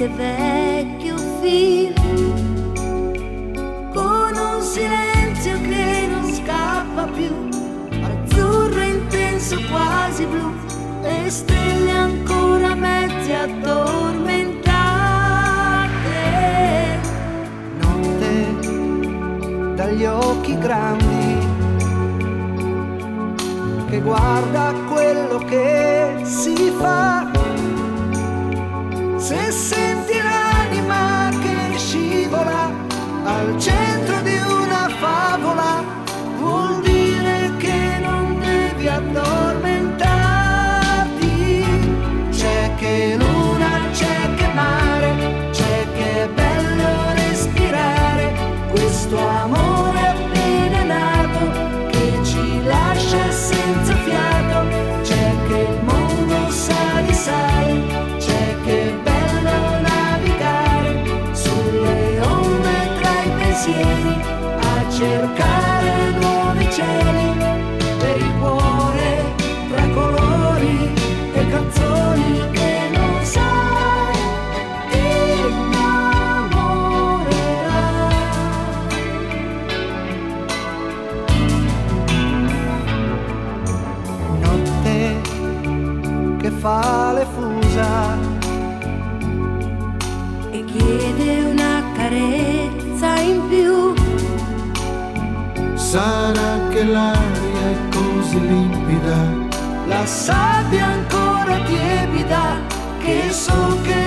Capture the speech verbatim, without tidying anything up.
qualche vecchio film, con un silenzio che non scappa più, azzurro intenso quasi blu, e stelle ancora mezze addormentate. Notte dagli occhi grandi che guarda quello che si fa. Se senti l'anima che scivola al centro di una favola, vuol dire che non devi addormentarti. C'è che luna, c'è che mare, c'è che è bello respirare questo amore appena nato che ci lascia senza fiato. C'è che il mondo sa di sai, c'è che è bello navigare sulle onde tra i pensieri a cercare nuovi cieli per il cuore, tra colori e canzoni che non sai ti innamorerà. Notte che fa le fusa E chiede una carezza in più. Sarà che l'aria è così limpida, la sabbia ancora tiepida, che so che